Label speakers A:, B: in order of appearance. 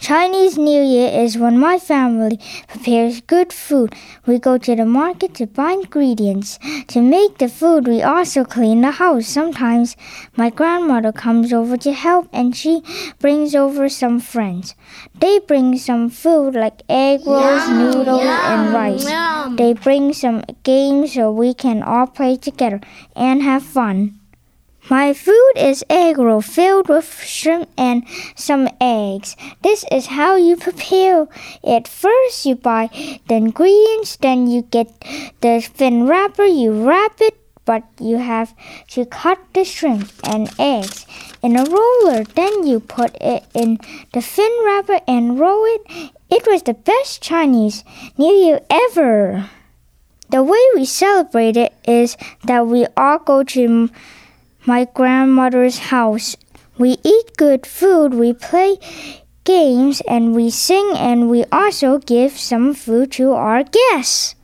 A: Chinese New Year is when my family prepares good food. We go to the market to buy ingredients. To make the food, we also clean the house. Sometimes my grandmother comes over to help and she brings over some friends. They bring some food like egg rolls, noodles, and rice. They bring some games so we can all play together and have fun. My food is egg roll filled with shrimp and some eggs. This is how you prepare it. First, you buy the ingredients, then you get the thin wrapper, you wrap it, but you have to cut the shrimp and eggs in a roller. Then you put it in the thin wrapper and roll it. It was the best Chinese New Year ever. The way we celebrate it is that we all go to my grandmother's house. We eat good food, we play games, and we sing, and we also give some food to our guests.